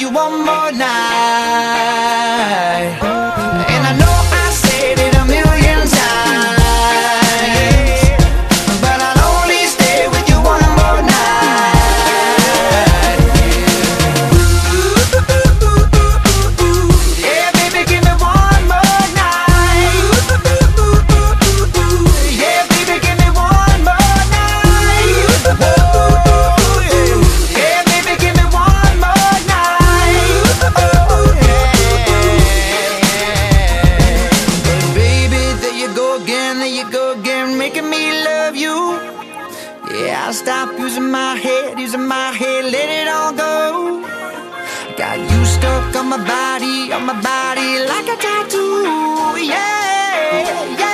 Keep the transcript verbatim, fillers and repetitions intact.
you one more night. And I know I said it a million times, but I'll only stay with you one more night. Yeah, baby, give me one more night. Yeah, baby, give me one more night. Oh, yeah, baby, give me one more night. Oh, yeah. Baby, there you go again, there you go again, making me love you. Yeah, I'll stop using my head, using my head, let it all go. Got you stuck on my body, on my body like a tattoo. Yeah, yeah.